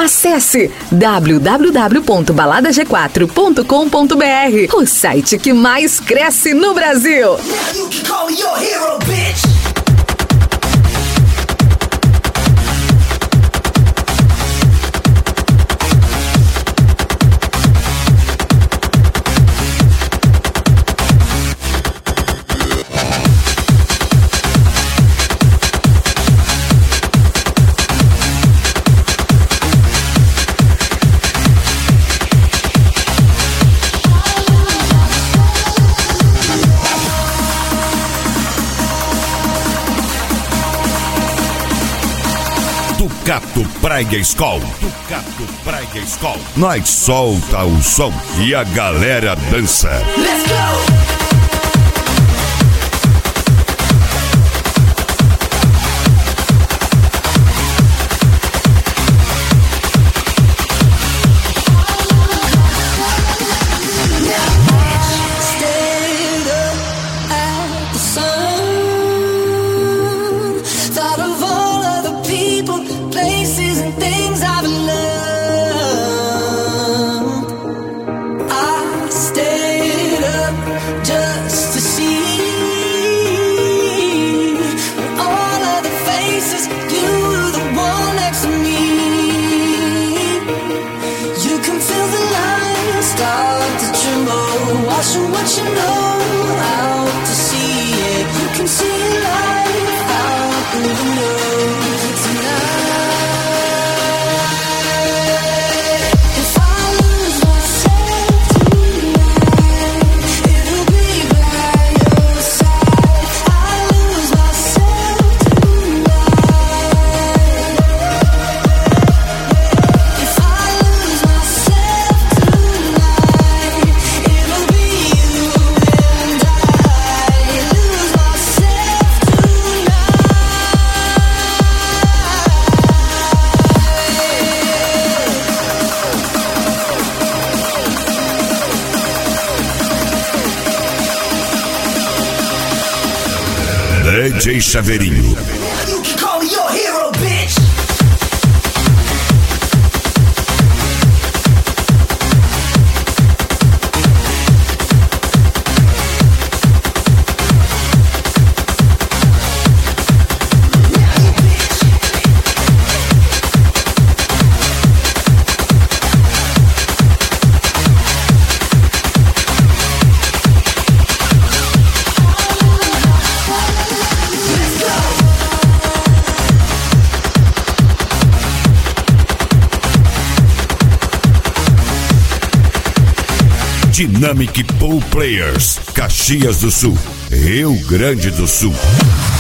Acesse www.baladag4.com.br, o site que mais cresce no Brasil. Ducato Praia Skol. Ducato Praia Skol. Nós solta o som e a galera dança. Let's go! DJ Chaveirinho. Dynamic Pool Players, Caxias do Sul, Rio Grande do Sul.